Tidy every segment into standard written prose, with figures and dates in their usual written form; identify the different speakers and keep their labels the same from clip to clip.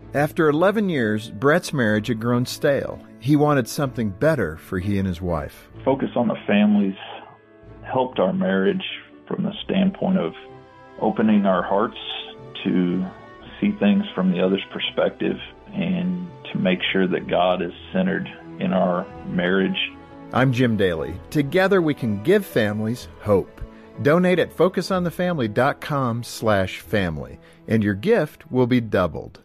Speaker 1: After 11 years, Brett's marriage had grown stale. He wanted something better for he and his wife.
Speaker 2: Focus on the Families helped our marriage from the standpoint of opening our hearts to see things from the other's perspective and to make sure that God is centered in our marriage.
Speaker 1: I'm Jim Daly. Together we can give families hope. Donate at focusonthefamily.com/family, and your gift will be doubled.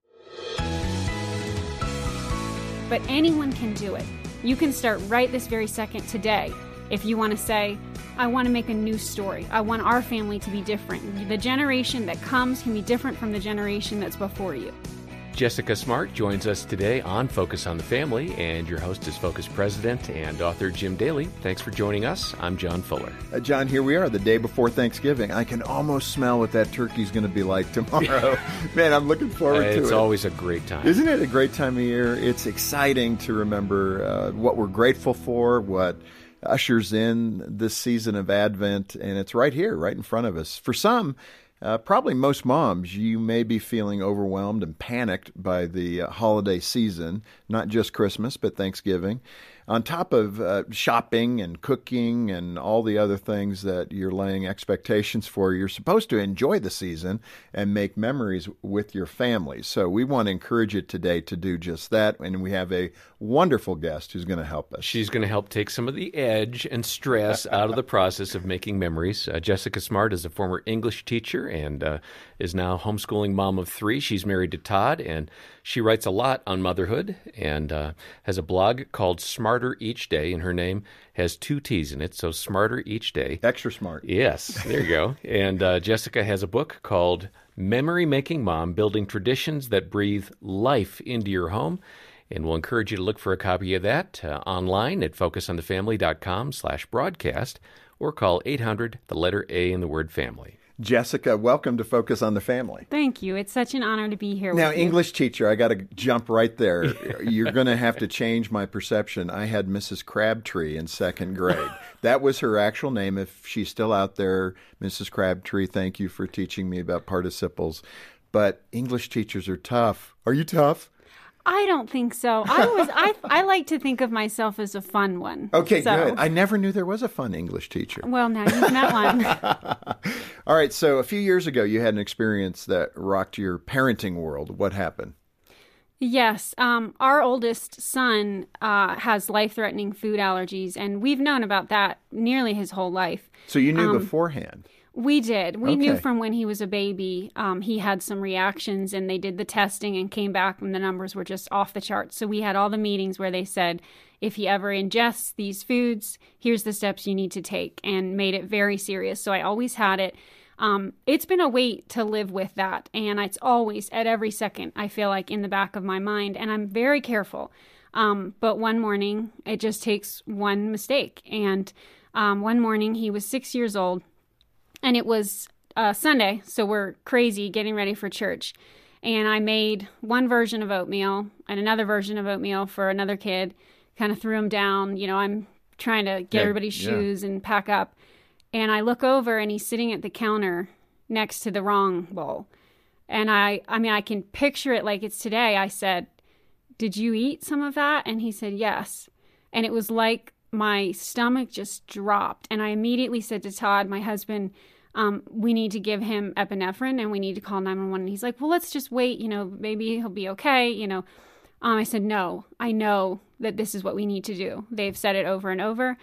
Speaker 3: But anyone can do it. You can start right this very second today. If you want to say, I want to make a new story. I want our family to be different. The generation that comes can be different from the generation that's before you.
Speaker 4: Jessica Smart joins us today on Focus on the Family, and your host is Focus President and author Jim Daly. Thanks for joining us. I'm John Fuller.
Speaker 1: John, here we are the day before Thanksgiving. I can almost smell what that turkey's going to be like tomorrow. Man, I'm looking forward to it.
Speaker 4: It's always a great time.
Speaker 1: Isn't it a great time of year? It's exciting to remember what we're grateful for, what ushers in this season of Advent, and it's right here, right in front of us. For some, probably most moms, you may be feeling overwhelmed and panicked by the holiday season, not just Christmas, but Thanksgiving. On top of shopping and cooking and all the other things that you're laying expectations for, you're supposed to enjoy the season and make memories with your family. So we want to encourage you today to do just that, and we have a wonderful guest who's going to help us.
Speaker 4: She's going to help take some of the edge and stress out of the process of making memories. Jessica Smart is a former English teacher and is now homeschooling mom of 3. She's married to Todd, and she writes a lot on motherhood and has a blog called Smarter Each Day, and her name has 2 T's in it, so Smarter Each Day.
Speaker 1: Extra smart.
Speaker 4: Yes, there you go. And Jessica has a book called Memory Making Mom, Building Traditions That Breathe Life into Your Home. And we'll encourage you to look for a copy of that online at focusonthefamily.com/broadcast or call 800, the letter A in the word family.
Speaker 1: Jessica, welcome to Focus on the Family.
Speaker 3: Thank you. It's such an honor to be here
Speaker 1: Now,
Speaker 3: with you.
Speaker 1: English teacher, I got to jump right there. You're going to have to change my perception. I had Mrs. Crabtree in 2nd grade. That was her actual name. If she's still out there, Mrs. Crabtree, thank you for teaching me about participles. But English teachers are tough. Are you tough?
Speaker 3: I don't think so. I like to think of myself as a fun one.
Speaker 1: Okay, good. I never knew there was a fun English teacher.
Speaker 3: Well, now you've met one.
Speaker 1: All right, so a few years ago, you had an experience that rocked your parenting world. What happened?
Speaker 3: Yes. Our oldest son has life-threatening food allergies, and we've known about that nearly his whole life.
Speaker 1: So you knew beforehand?
Speaker 3: We did. We
Speaker 1: Okay.
Speaker 3: knew from when he was a baby, he had some reactions, and they did the testing and came back and the numbers were just off the charts. So we had all the meetings where they said, if he ever ingests these foods, here's the steps you need to take, and made it very serious. So I always had it. It's been a weight to live with that, and it's always, at every second, I feel like in the back of my mind, and I'm very careful. But one morning, it just takes one mistake. And one morning, he was 6 years old, and it was Sunday, so we're crazy getting ready for church. And I made one version of oatmeal and another version of oatmeal for another kid, kind of threw him down. You know, I'm trying to get everybody's shoes and pack up. And I look over, and he's sitting at the counter next to the wrong bowl. And I can picture it like it's today. I said, did you eat some of that? And he said, yes. And it was like my stomach just dropped. And I immediately said to Todd, my husband, we need to give him epinephrine and we need to call 911. And he's like, well, let's just wait. You know, maybe he'll be okay. You know, I said, no, I know that this is what we need to do. They've said it over and over.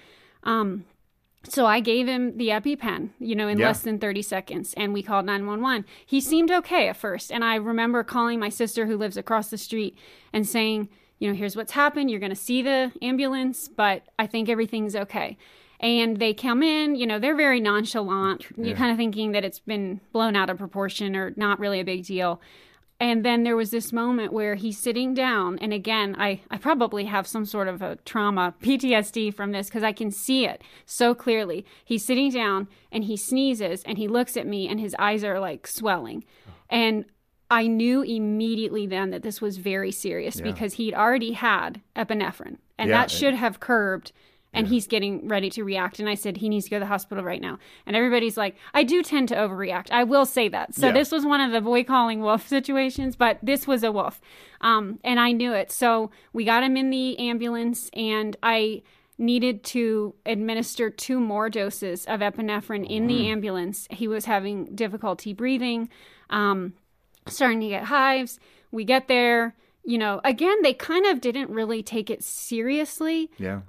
Speaker 3: So I gave him the EpiPen, you know, in less than 30 seconds, and we called 911. He seemed okay at first. And I remember calling my sister who lives across the street and saying, you know, here's what's happened. You're going to see the ambulance, but I think everything's okay. And they come in, you know, they're very nonchalant. You're kind of thinking that it's been blown out of proportion or not really a big deal. And then there was this moment where he's sitting down. And again, I probably have some sort of a trauma, PTSD from this, because I can see it so clearly. He's sitting down and he sneezes and he looks at me and his eyes are like swelling. And I knew immediately then that this was very serious because he'd already had epinephrine. And that should have curbed and he's getting ready to react. And I said, he needs to go to the hospital right now. And everybody's like, I do tend to overreact. I will say that. So this was one of the boy calling wolf situations, but this was a wolf. And I knew it. So we got him in the ambulance, and I needed to administer 2 more doses of epinephrine in the ambulance. He was having difficulty breathing, starting to get hives. We get there. You know, again, they kind of didn't really take it seriously.
Speaker 1: Yeah.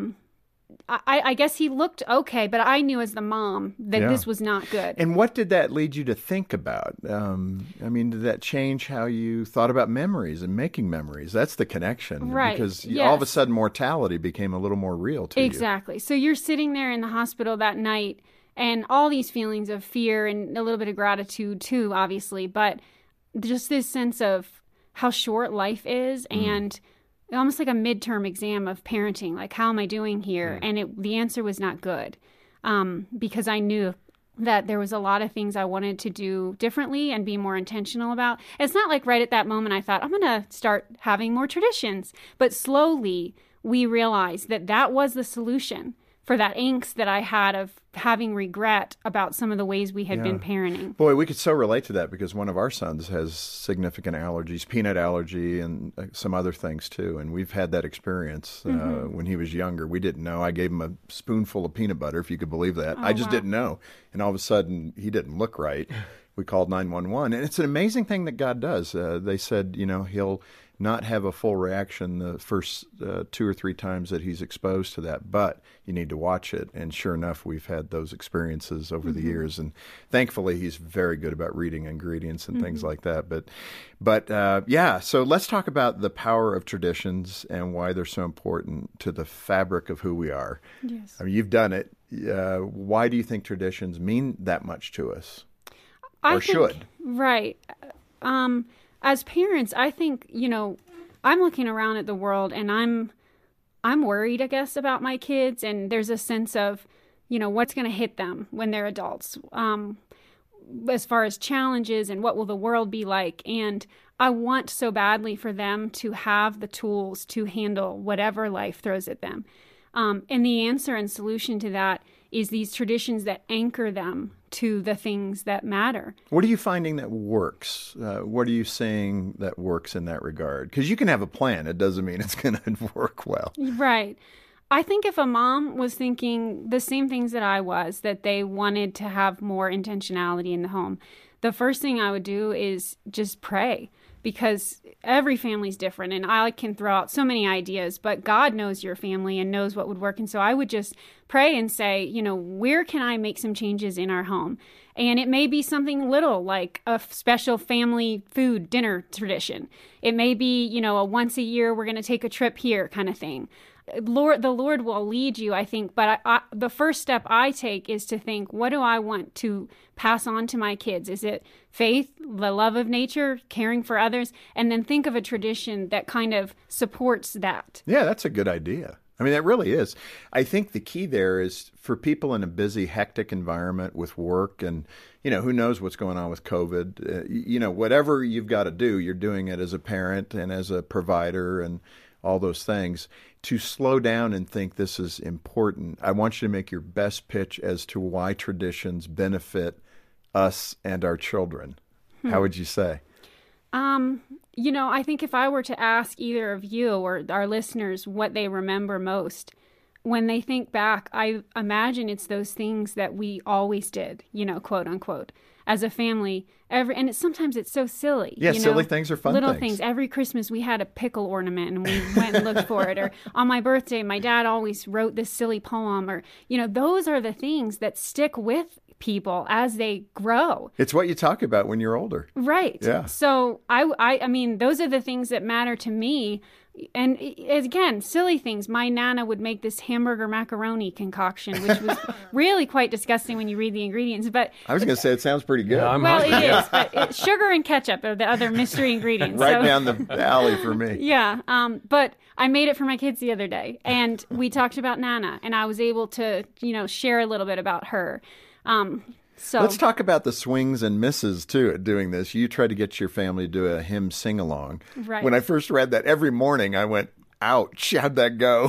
Speaker 3: I guess he looked okay, but I knew as the mom that this was not good.
Speaker 1: And what did that lead you to think about? I mean, did that change how you thought about memories and making memories? That's the connection.
Speaker 3: Right.
Speaker 1: Because all of a sudden mortality became a little more real to you.
Speaker 3: Exactly. So you're sitting there in the hospital that night, and all these feelings of fear and a little bit of gratitude too, obviously, but just this sense of how short life is and almost like a midterm exam of parenting. Like, how am I doing here? And the answer was not good, because I knew that there was a lot of things I wanted to do differently and be more intentional about. It's not like right at that moment I thought, I'm going to start having more traditions. But slowly we realized that that was the solution for that angst that I had of having regret about some of the ways we had been parenting.
Speaker 1: Boy, we could so relate to that because one of our sons has significant allergies, peanut allergy, and some other things too. And we've had that experience when he was younger. We didn't know. I gave him a spoonful of peanut butter, if you could believe that. I just didn't know. And all of a sudden, he didn't look right. We called 911. And it's an amazing thing that God does. They said, you know, he'll not have a full reaction the first 2 or 3 times that he's exposed to that, but you need to watch it. And sure enough, we've had those experiences over the years. And thankfully, he's very good about reading ingredients and things like that. But yeah, so let's talk about the power of traditions and why they're so important to the fabric of who we are.
Speaker 3: Yes.
Speaker 1: I mean, you've done it. Why do you think traditions mean that much to us? Or should?
Speaker 3: Right. As parents, I think, you know, I'm looking around at the world and I'm worried, I guess, about my kids. And there's a sense of, you know, what's going to hit them when they're adults, as far as challenges and what will the world be like. And I want so badly for them to have the tools to handle whatever life throws at them. And the answer and solution to that is these traditions that anchor them to the things that matter.
Speaker 1: What are you finding that works? What are you saying that works in that regard? Because you can have a plan. It doesn't mean it's going to work well.
Speaker 3: Right. I think if a mom was thinking the same things that I was, that they wanted to have more intentionality in the home, the first thing I would do is just pray. Because every family's different, and I can throw out so many ideas, but God knows your family and knows what would work. And so I would just pray and say, you know, where can I make some changes in our home? And it may be something little like a special family food dinner tradition. It may be, you know, a once a year we're going to take a trip here kind of thing. The Lord will lead you, I think. But the first step I take is to think, what do I want to pass on to my kids? Is it faith, the love of nature, caring for others? And then think of a tradition that kind of supports that.
Speaker 1: Yeah, that's a good idea. I mean, that really is. I think the key there is for people in a busy, hectic environment with work and, you know, who knows what's going on with COVID. You know, whatever you've got to do, you're doing it as a parent and as a provider and all those things. To slow down and think this is important, I want you to make your best pitch as to why traditions benefit us and our children. How would you say?
Speaker 3: You know, I think if I were to ask either of you or our listeners what they remember most, when they think back, I imagine it's those things that we always did, you know, quote unquote, as a family. And sometimes it's so silly.
Speaker 1: Yeah,
Speaker 3: you know?
Speaker 1: silly things are fun
Speaker 3: Little things. Every Christmas we had a pickle ornament and we went and looked for it. Or on my birthday, my dad always wrote this silly poem. Or, you know, those are the things that stick with people as they grow.
Speaker 1: It's what you talk about when you're older.
Speaker 3: Right.
Speaker 1: Yeah.
Speaker 3: So I mean, those are the things that matter to me. And again, silly things. My Nana would make this hamburger macaroni concoction, which was really quite disgusting when you read the ingredients. But
Speaker 1: I was going to say it sounds pretty good.
Speaker 4: Yeah,
Speaker 3: well, it is. But sugar and ketchup are the other mystery ingredients.
Speaker 1: Right down the alley for me.
Speaker 3: Yeah. But I made it for my kids the other day, and we talked about Nana, and I was able to, you know, share a little bit about her. So
Speaker 1: let's talk about the swings and misses, too, at doing this. You tried to get your family to do a hymn sing-along.
Speaker 3: Right.
Speaker 1: When I first read that, every morning I went, ouch, how'd that go?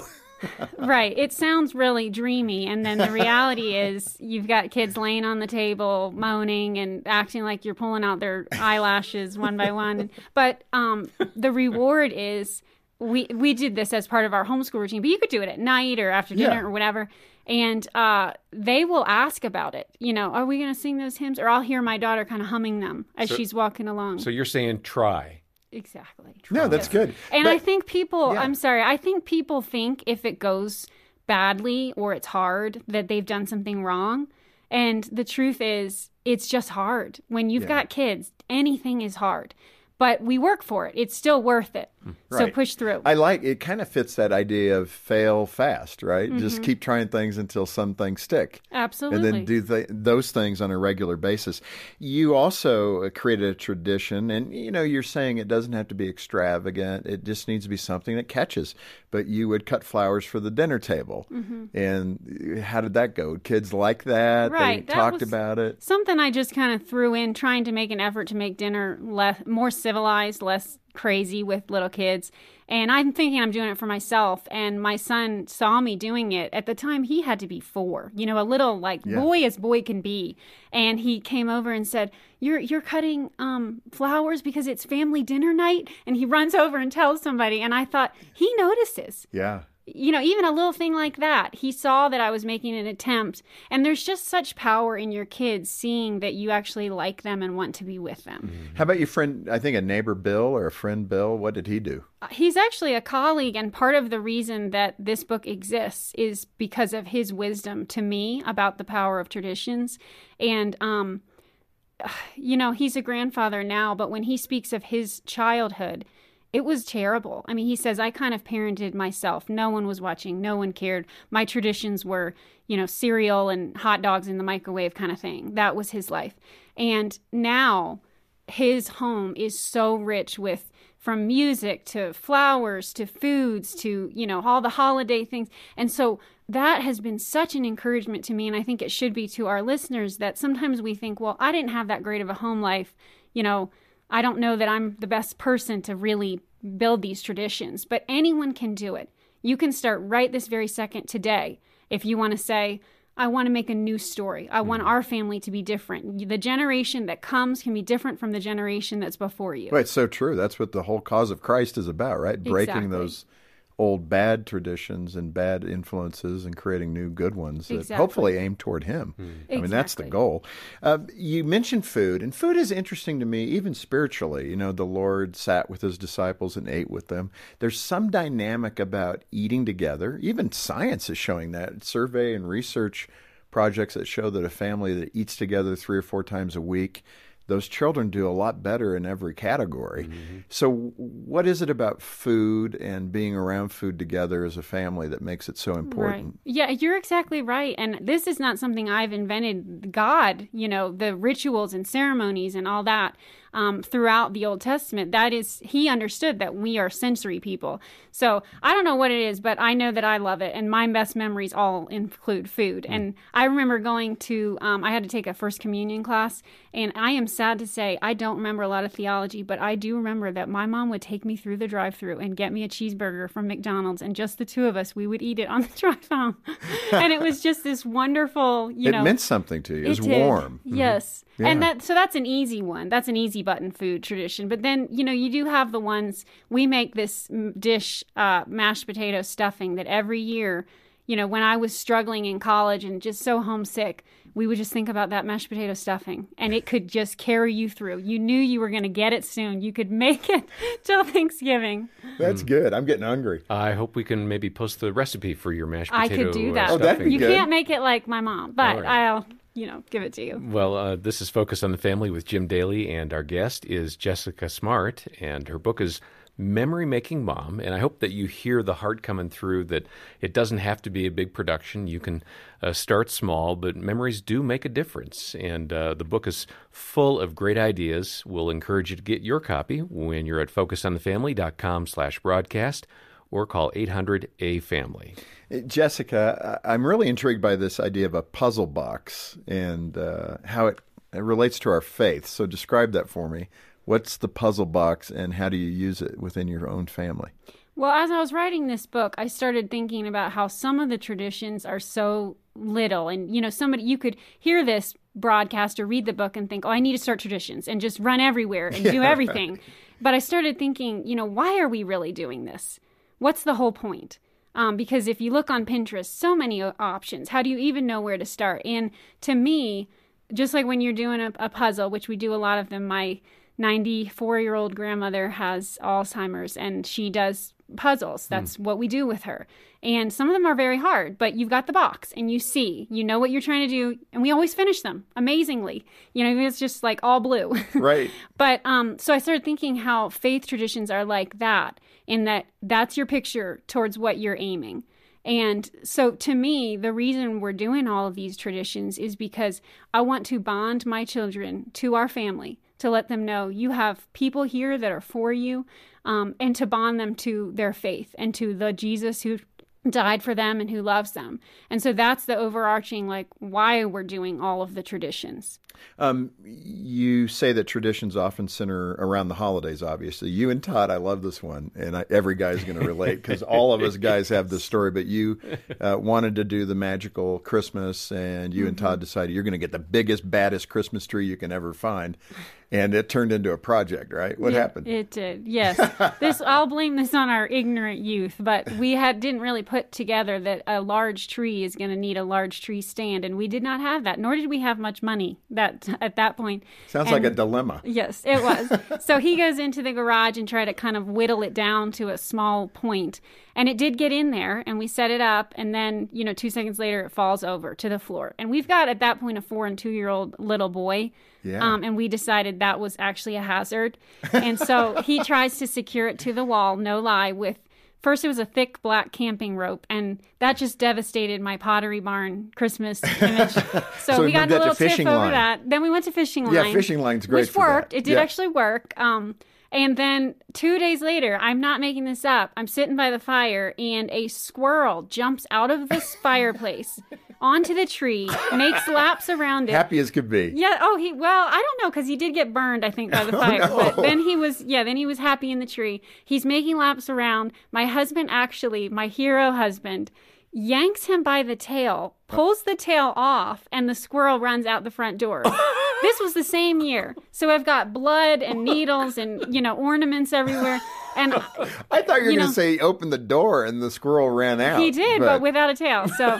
Speaker 3: Right. It sounds really dreamy. And then the reality is you've got kids laying on the table, moaning and acting like you're pulling out their eyelashes one by one. But the reward is we did this as part of our homeschool routine, but you could do it at night or after dinner or whatever. And they will ask about it. You know, are we going to sing those hymns? Or I'll hear my daughter kind of humming them as she's walking along.
Speaker 4: So you're saying try.
Speaker 3: Exactly.
Speaker 1: No, that's good.
Speaker 3: And
Speaker 1: But-
Speaker 3: I think people, I think people think if it goes badly or it's hard that they've done something wrong. And the truth is, it's just hard. When you've got kids, anything is hard. But we work for it. It's still worth it. So
Speaker 1: Right.
Speaker 3: push through.
Speaker 1: I like it. Kind of fits that idea of fail fast, right? Just keep trying things until some things stick.
Speaker 3: Absolutely.
Speaker 1: And then do those things on a regular basis. You also created a tradition, and you're saying it doesn't have to be extravagant. It just needs to be something that catches. But you would cut flowers for the dinner table. And how did that go? Kids like that?
Speaker 3: Right.
Speaker 1: They
Speaker 3: That
Speaker 1: talked
Speaker 3: was
Speaker 1: about it?
Speaker 3: Something I just kind of threw in, trying to make an effort to make dinner more civilized, less crazy with little kids. And I'm thinking I'm doing it for myself. And my son saw me doing it. At the time, he had to be 4, a little boy as boy can be. And he came over and said, you're cutting flowers because it's family dinner night? And he runs over and tells somebody. And I thought, he notices.
Speaker 1: Yeah.
Speaker 3: Even a little thing like that. He saw that I was making an attempt. And there's just such power in your kids seeing that you actually like them and want to be with them.
Speaker 1: How about your friend, I think a neighbor Bill or a friend Bill? What did he do?
Speaker 3: He's actually a colleague, and part of the reason that this book exists is because of his wisdom to me about the power of traditions. And, he's a grandfather now, but when he speaks of his childhood, it was terrible. I mean, he says, I kind of parented myself. No one was watching. No one cared. My traditions were, cereal and hot dogs in the microwave kind of thing. That was his life. And now his home is so rich with, from music to flowers to foods to, all the holiday things. And so that has been such an encouragement to me. And I think it should be to our listeners that sometimes we think, well, I didn't have that great of a home life. I don't know that I'm the best person to really build these traditions, but anyone can do it. You can start right this very second today. If you want to say, I want to make a new story. I want our family to be different. The generation that comes can be different from the generation that's before you.
Speaker 1: Well, it's so true. That's what the whole cause of Christ is about, right? Breaking
Speaker 3: Exactly.
Speaker 1: those old bad traditions and bad influences and creating new good ones that
Speaker 3: Exactly.
Speaker 1: hopefully aim toward Him. I mean, that's the
Speaker 3: Exactly.
Speaker 1: goal. You mentioned food, and food is interesting to me, even spiritually. The Lord sat with His disciples and ate with them. There's some dynamic about eating together. Even science is showing that. Survey and research projects that show that a family that eats together 3 or 4 times a week, those children do a lot better in every category. So what is it about food and being around food together as a family that makes it so important?
Speaker 3: Right. Yeah, you're exactly right. And this is not something I've invented. God, the rituals and ceremonies and all that throughout the Old Testament, He understood that we are sensory people. So I don't know what it is, but I know that I love it. And my best memories all include food. And I remember going to, I had to take a First Communion class, and I am sad to say I don't remember a lot of theology, but I do remember that my mom would take me through the drive-thru and get me a cheeseburger from McDonald's, and just the two of us, we would eat it on the drive home. And it was just this wonderful,
Speaker 1: It meant something to you. It was
Speaker 3: did.
Speaker 1: warm.
Speaker 3: Yes.
Speaker 1: Yeah.
Speaker 3: And that's an easy one. That's an easy button food tradition. But then, you do have the ones, we make this dish, mashed potato stuffing, that every year, when I was struggling in college and just so homesick, we would just think about that mashed potato stuffing, and it could just carry you through. You knew you were going to get it soon. You could make it till Thanksgiving.
Speaker 1: That's good. I'm getting hungry.
Speaker 4: I hope we can maybe post the recipe for your mashed
Speaker 3: I
Speaker 4: potato
Speaker 3: could do that.
Speaker 1: Oh, that'd
Speaker 4: stuffing.
Speaker 1: be
Speaker 3: You
Speaker 1: good.
Speaker 3: can't make it like my mom, but
Speaker 4: All right.
Speaker 3: I'll, give it to you.
Speaker 4: Well, this is Focus on the Family with Jim Daly, and our guest is Jessica Smart, and her book is Memory Making Mom. And I hope that you hear the heart coming through, that it doesn't have to be a big production. You can start small, but memories do make a difference. And the book is full of great ideas. We'll encourage you to get your copy when you're at focusonthefamily.com/broadcast or call 800-A-FAMILY.
Speaker 1: Jessica, I'm really intrigued by this idea of a puzzle box and how it relates to our faith. So describe that for me. What's the puzzle box, and how do you use it within your own family?
Speaker 3: Well, as I was writing this book, I started thinking about how some of the traditions are so little. And, you could hear this broadcast or read the book and think, oh, I need to start traditions and just run everywhere and do everything. But I started thinking, why are we really doing this? What's the whole point? Because if you look on Pinterest, so many options. How do you even know where to start? And to me, just like when you're doing a puzzle, which we do a lot of them, my 94-year-old grandmother has Alzheimer's, and she does puzzles. That's what we do with her. And some of them are very hard, but you've got the box and you know what you're trying to do. And we always finish them amazingly. It's just like all blue.
Speaker 1: Right.
Speaker 3: But so I started thinking how faith traditions are like that, in that that's your picture towards what you're aiming. And so to me, the reason we're doing all of these traditions is because I want to bond my children to our family, to let them know you have people here that are for you, and to bond them to their faith and to the Jesus who died for them and who loves them. And so that's the overarching, why we're doing all of the traditions.
Speaker 1: You say that traditions often center around the holidays, obviously. You and Todd, I love this one, and every guy's going to relate because all of us guys have this story, but you wanted to do the magical Christmas, and you and Todd decided you're going to get the biggest, baddest Christmas tree you can ever find. And it turned into a project, right? What happened?
Speaker 3: It did, yes. I'll blame this on our ignorant youth, but we didn't really put together that a large tree is going to need a large tree stand, and we did not have that, nor did we have much money at that point.
Speaker 1: Sounds like a dilemma.
Speaker 3: Yes, it was. So he goes into the garage and try to kind of whittle it down to a small point, and it did get in there, and we set it up, and then 2 seconds later it falls over to the floor. And we've got at that point a 4- and 2-year-old little boy.
Speaker 1: Yeah.
Speaker 3: And we decided that was actually a hazard. And so he tries to secure it to the wall, no lie, first it was a thick black camping rope, and that just devastated my Pottery Barn Christmas image. So we got a little tiff over that. Then we went to fishing line.
Speaker 1: Yeah, fishing line's great
Speaker 3: which worked. It did actually work. And then 2 days later, I'm not making this up, I'm sitting by the fire, and a squirrel jumps out of this fireplace onto the tree, makes laps around it.
Speaker 1: Happy as could be.
Speaker 3: Yeah. Oh, I don't know, because he did get burned, I think, by the fire.
Speaker 1: No.
Speaker 3: But then he was happy in the tree. He's making laps around. My husband, actually, my hero husband, yanks him by the tail, pulls the tail off, and the squirrel runs out the front door. This was the same year. So I've got blood and needles and, ornaments everywhere. And
Speaker 1: I thought you were going to say he opened the door and the squirrel ran out.
Speaker 3: He did, but without a tail. So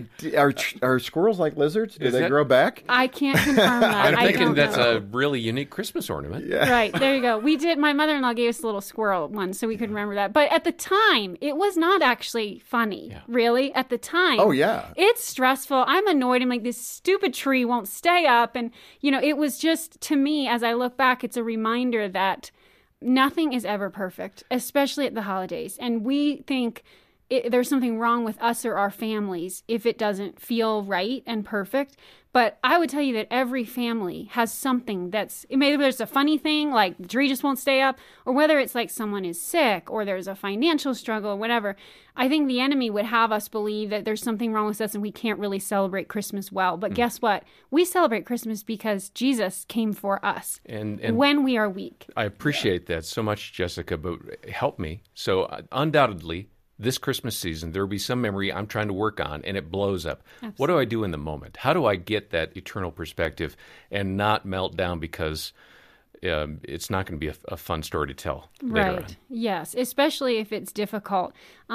Speaker 1: are squirrels like lizards? Do they grow back?
Speaker 3: I can't confirm that.
Speaker 4: I'm thinking that's a really unique Christmas ornament.
Speaker 1: Yeah.
Speaker 3: Right, there you go. My mother-in-law gave us a little squirrel one, so we could remember that. But at the time, it was not actually funny, really, at the time.
Speaker 1: Oh, yeah.
Speaker 3: It's stressful. I'm annoyed. I'm like, this stupid tree won't stay up. And, it was just, to me, as I look back, it's a reminder that nothing is ever perfect, especially at the holidays. And we think there's something wrong with us or our families if it doesn't feel right and perfect. But I would tell you that every family has something maybe there's a funny thing, like the tree just won't stay up, or whether it's like someone is sick or there's a financial struggle or whatever. I think the enemy would have us believe that there's something wrong with us and we can't really celebrate Christmas well. But guess what? We celebrate Christmas because Jesus came for us and when we are weak.
Speaker 4: I appreciate that so much, Jessica, but help me. So undoubtedly, this Christmas season, there will be some memory I'm trying to work on, and it blows up. Absolutely. What do I do in the moment? How do I get that eternal perspective and not melt down because it's not going to be a fun story to tell later on?
Speaker 3: Yes, especially if it's difficult.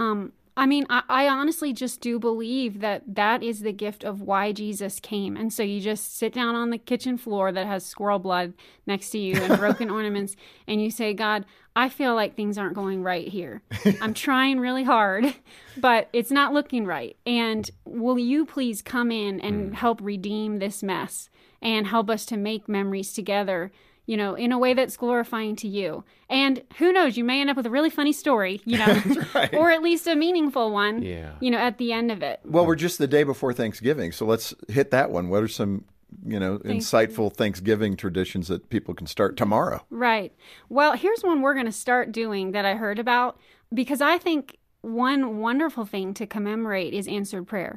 Speaker 3: I honestly just do believe that is the gift of why Jesus came. And so you just sit down on the kitchen floor that has squirrel blood next to you and broken ornaments, and you say, God, I feel like things aren't going right here. I'm trying really hard, but it's not looking right. And will you please come in and help redeem this mess and help us to make memories together, in a way that's glorifying to you. And who knows, you may end up with a really funny story,
Speaker 1: right.
Speaker 3: Or at least a meaningful one, at the end of it.
Speaker 1: Well, we're just the day before Thanksgiving, so let's hit that one. What are some insightful Thanksgiving traditions that people can start tomorrow?
Speaker 3: Right. Well, here's one we're going to start doing that I heard about, because I think one wonderful thing to commemorate is answered prayer.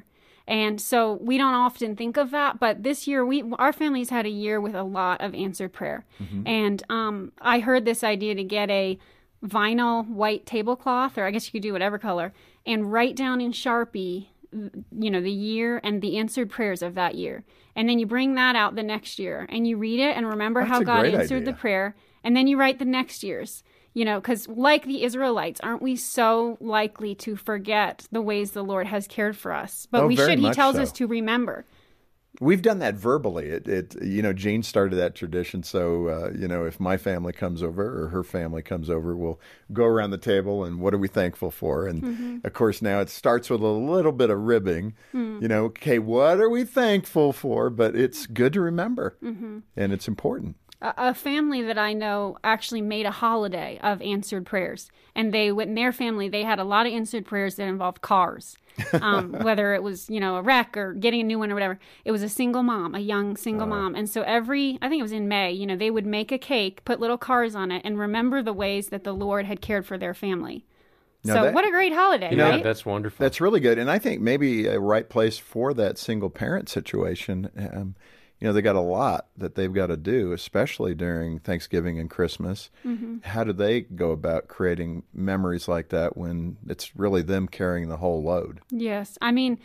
Speaker 3: And so we don't often think of that, but this year our family's had a year with a lot of answered prayer. And I heard this idea to get a vinyl white tablecloth, or I guess you could do whatever color, and write down in Sharpie, the year and the answered prayers of that year. And then you bring that out the next year and you read it and remember how God answered the prayer. And then you write the next year's. Because like the Israelites, aren't we so likely to forget the ways the Lord has cared for us? But we should. He tells us to remember.
Speaker 1: We've done that verbally. Jean started that tradition. So, if my family comes over or her family comes over, we'll go around the table and what are we thankful for? And of course, now it starts with a little bit of ribbing. Okay, what are we thankful for? But it's good to remember, and it's important.
Speaker 3: A family that I know actually made a holiday of answered prayers. And in their family, they had a lot of answered prayers that involved cars. Whether it was, a wreck or getting a new one or whatever. It was a young single mom. And so I think it was in May, they would make a cake, put little cars on it, and remember the ways that the Lord had cared for their family. What a great holiday, right?
Speaker 4: That's wonderful.
Speaker 1: That's really good. And I think maybe a right place for that single parent situation. They got a lot that they've got to do, especially during Thanksgiving and Christmas. How do they go about creating memories like that when it's really them carrying the whole load?
Speaker 3: Yes.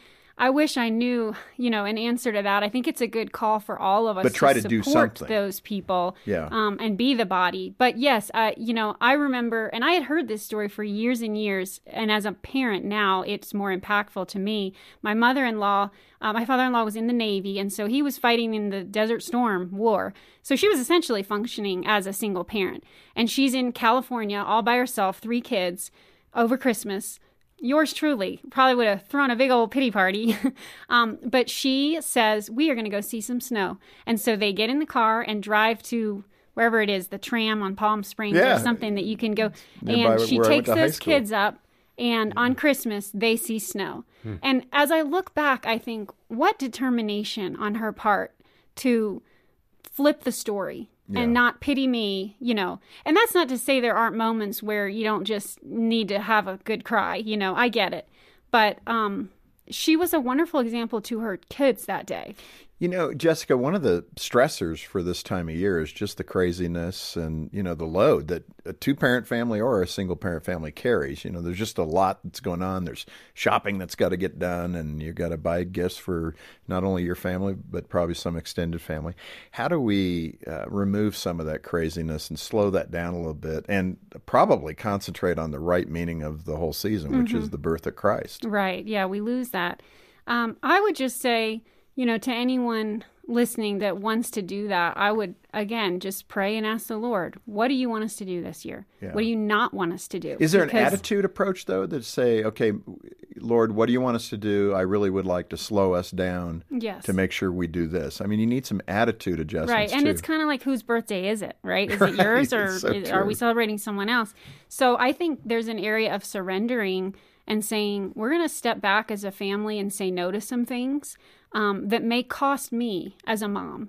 Speaker 3: I wish I knew, an answer to that. I think it's a good call for all of us
Speaker 1: to try to do something.
Speaker 3: Those people and be the body. But yes, I remember, and I had heard this story for years and years, and as a parent now, it's more impactful to me. My father-in-law was in the Navy, and so he was fighting in the Desert Storm War. So she was essentially functioning as a single parent. And she's in California all by herself, 3 kids, over Christmas. Yours truly probably would have thrown a big old pity party. But she says, we are going to go see some snow. And so they get in the car and drive to wherever it is, the tram on Palm Springs or something that you can go. And she takes those kids up. And on Christmas, they see snow. And as I look back, I think, what determination on her part to flip the story. And not pity me, And that's not to say there aren't moments where you don't just need to have a good cry, I get it. But she was a wonderful example to her kids that day.
Speaker 1: Jessica, one of the stressors for this time of year is just the craziness and, the load that a 2-parent family or a single-parent family carries. There's just a lot that's going on. There's shopping that's got to get done, and you've got to buy gifts for not only your family, but probably some extended family. How do we remove some of that craziness and slow that down a little bit and probably concentrate on the right meaning of the whole season, which is the birth of Christ?
Speaker 3: Right. Yeah, we lose that. I would just say, to anyone listening that wants to do that, I would, again, just pray and ask the Lord, what do you want us to do this year? What do you not want us to do?
Speaker 1: Is there an attitude approach, though, that say, okay, Lord, what do you want us to do? I really would like to slow us down to make sure we do this. You need some attitude adjustments,
Speaker 3: right? And it's kind of like, whose birthday is it, right? Is it yours or are we celebrating someone else? So I think there's an area of surrendering and saying, we're going to step back as a family and say no to some things that may cost me as a mom,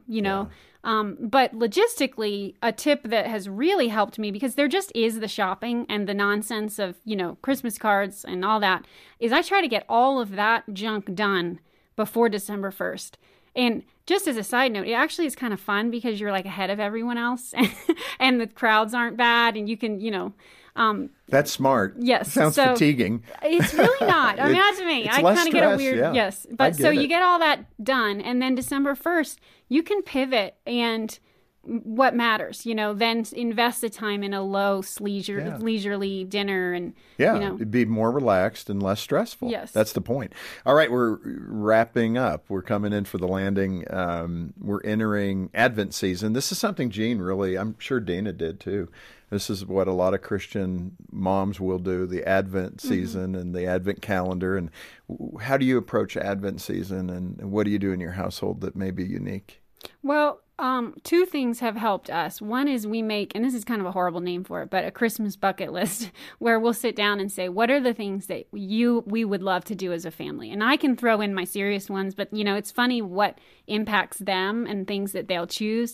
Speaker 3: but logistically, a tip that has really helped me, because there just is the shopping and the nonsense of, Christmas cards and all that, is I try to get all of that junk done before December 1st. And just as a side note, it actually is kind of fun because you're like ahead of everyone else and the crowds aren't bad and you can,
Speaker 1: that's smart.
Speaker 3: Yes.
Speaker 1: Sounds fatiguing.
Speaker 3: It's really not. Not to me. I kind of get a weird, yes. But so you get all that done. And then December 1st, you can pivot and what matters, then invest the time in a low leisurely dinner and,
Speaker 1: it'd be more relaxed and less stressful.
Speaker 3: Yes.
Speaker 1: That's the point. All right. We're wrapping up. We're coming in for the landing. We're entering Advent season. This is something Jean really, I'm sure Dana did too. This is what a lot of Christian moms will do, the Advent season and the Advent calendar. And how do you approach Advent season, and what do you do in your household that may be unique?
Speaker 3: Well, 2 things have helped us. One is we make, and this is kind of a horrible name for it, but a Christmas bucket list where we'll sit down and say, what are the things that we would love to do as a family? And I can throw in my serious ones, but it's funny what impacts them and things that they'll choose.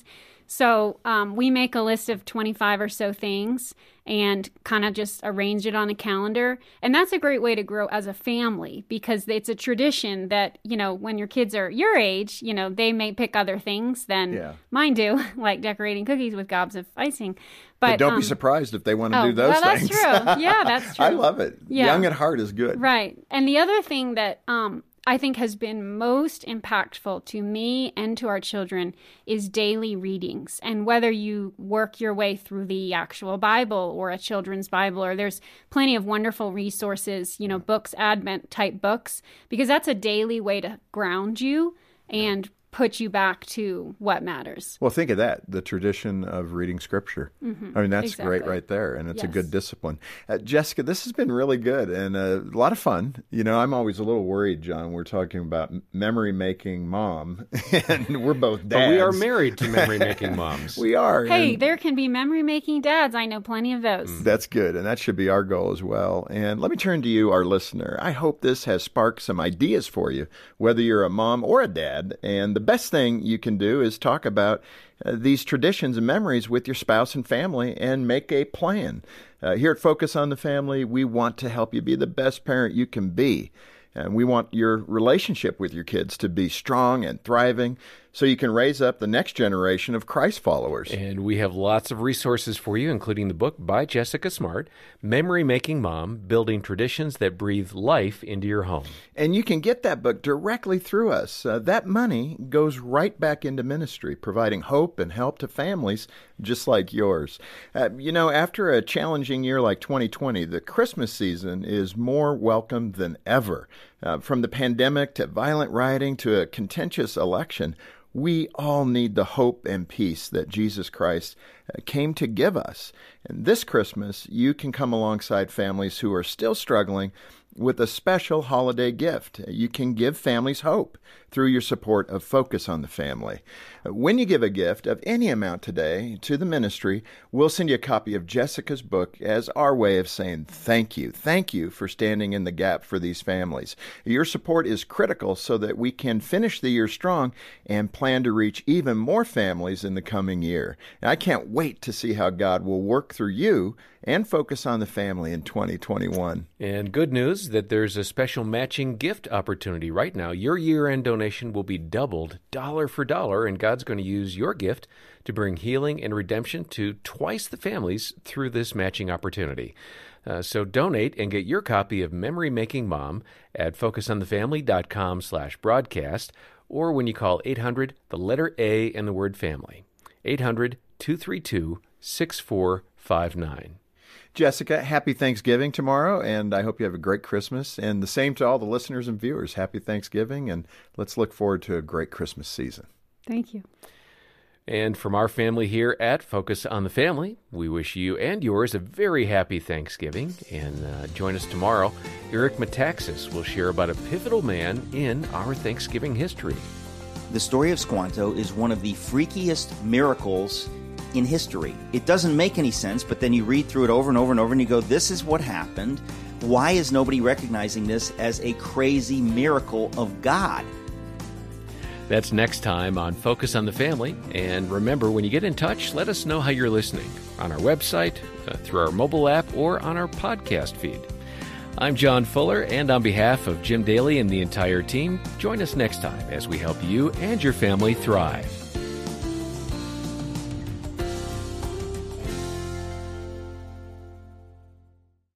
Speaker 3: So we make a list of 25 or so things and kind of just arrange it on a calendar. And that's a great way to grow as a family, because it's a tradition that, when your kids are your age, they may pick other things than mine do, like decorating cookies with gobs of icing.
Speaker 1: But don't be surprised if they want to do those things.
Speaker 3: That's true. Yeah, that's true.
Speaker 1: I love it.
Speaker 3: Yeah.
Speaker 1: Young at heart is good.
Speaker 3: Right. And the other thing that I think has been most impactful to me and to our children is daily readings. And whether you work your way through the actual Bible or a children's Bible, or there's plenty of wonderful resources, books, Advent type books, because that's a daily way to ground you and put you back to what matters.
Speaker 1: Well, think of that, the tradition of reading Scripture.
Speaker 3: Mm-hmm.
Speaker 1: I mean, that's
Speaker 3: exactly.
Speaker 1: great right there, and it's a good discipline. Jessica, this has been really good and a lot of fun. I'm always a little worried, John. We're talking about memory-making mom, and we're both dads.
Speaker 4: But we are married to memory-making moms.
Speaker 1: We are.
Speaker 3: Hey, there can be memory-making dads. I know plenty of those.
Speaker 1: That's good, and that should be our goal as well. And let me turn to you, our listener. I hope this has sparked some ideas for you, whether you're a mom or a dad. And the best thing you can do is talk about these traditions and memories with your spouse and family and make a plan. Here at Focus on the Family, we want to help you be the best parent you can be. And we want your relationship with your kids to be strong and thriving so you can raise up the next generation of Christ followers.
Speaker 4: And we have lots of resources for you, including the book by Jessica Smart, Memory Making Mom, Building Traditions That Breathe Life into Your Home.
Speaker 1: And you can get that book directly through us. That money goes right back into ministry, providing hope and help to families just like yours. After a challenging year like 2020, the Christmas season is more welcome than ever. From the pandemic to violent rioting to a contentious election, we all need the hope and peace that Jesus Christ came to give us. And this Christmas, you can come alongside families who are still struggling with a special holiday gift. You can give families hope through your support of Focus on the Family. When you give a gift of any amount today to the ministry, we'll send you a copy of Jessica's book as our way of saying thank you. Thank you for standing in the gap for these families. Your support is critical so that we can finish the year strong and plan to reach even more families in the coming year. And I can't wait to see how God will work through you and Focus on the Family in 2021.
Speaker 4: And good news that there's a special matching gift opportunity right now. Your year-end donation will be doubled dollar for dollar, and God's going to use your gift to bring healing and redemption to twice the families through this matching opportunity. So donate and get your copy of Memory Making Mom at focusonthefamily.com/broadcast, or when you call 800, the letter A and the word family, 800-232-6459.
Speaker 1: Jessica, happy Thanksgiving tomorrow, and I hope you have a great Christmas. And the same to all the listeners and viewers. Happy Thanksgiving, and let's look forward to a great Christmas season.
Speaker 3: Thank you.
Speaker 4: And from our family here at Focus on the Family, we wish you and yours a very happy Thanksgiving. And join us tomorrow. Eric Metaxas will share about a pivotal man in our Thanksgiving history.
Speaker 5: The story of Squanto is one of the freakiest miracles in history. It doesn't make any sense, but then you read through it over and over and over and you go, this is what happened. Why is nobody recognizing this as a crazy miracle of God?
Speaker 4: That's next time on Focus on the Family. And remember, when you get in touch, let us know how you're listening on our website, through our mobile app, or on our podcast feed. I'm John Fuller, and on behalf of Jim Daly and the entire team, join us next time as we help you and your family thrive.